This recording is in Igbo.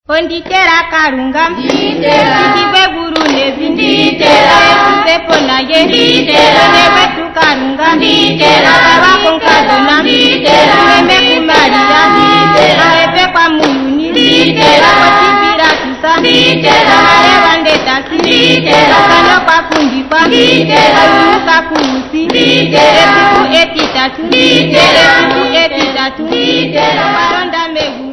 Onditera karunga, nditera guru nevi, nditera sepo na ye, nditera nebetu karunga, nditera baba konkadona, nditera meme kumaria, nditera epe kwa muluni, nditera kotibira tusa, nditera mare bandeta, nditera kano kwa kundikwa, nditera unuka kuusi, nditera siku etitatu, nditera siku etitatu, nditera waronda megu.